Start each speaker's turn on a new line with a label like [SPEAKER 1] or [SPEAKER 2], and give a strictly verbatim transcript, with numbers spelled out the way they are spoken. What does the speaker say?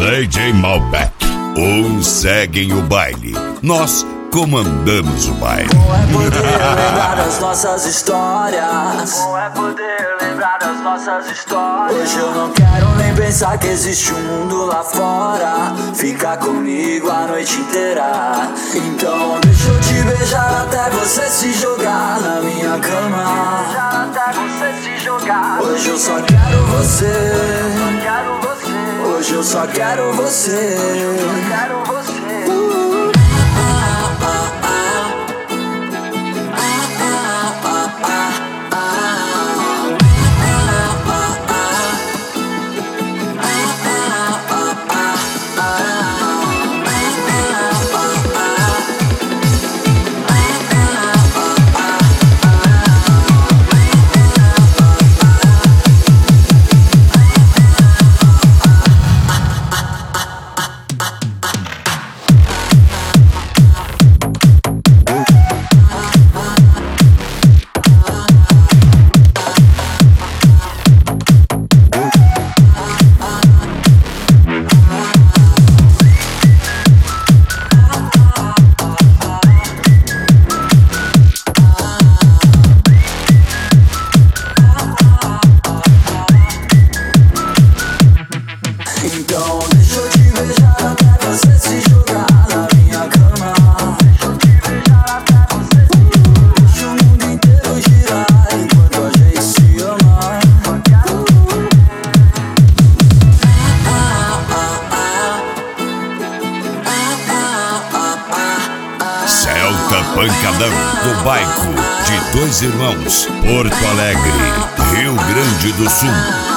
[SPEAKER 1] D J Malbec. Uns seguem o baile, nós comandamos o baile.
[SPEAKER 2] Bom é poder lembrar das nossas histórias. Bom é poder lembrar das nossas histórias. Hoje eu não quero nem pensar que existe um mundo lá fora. Fica comigo a noite inteira. Então deixa eu te beijar até você se jogar na minha cama. Beijar até você se jogar. Hoje eu só quero você. Só quero você. Hoje eu só quero você. Só quero você. Então deixa eu te beijar até você se jogar na minha cama. Deixa eu te beijar até você se jogar. Deixa o mundo inteiro girar enquanto a gente se ama.
[SPEAKER 1] Celta Pancadão do Bairro de Dois Irmãos, Porto Alegre, Rio Grande do Sul.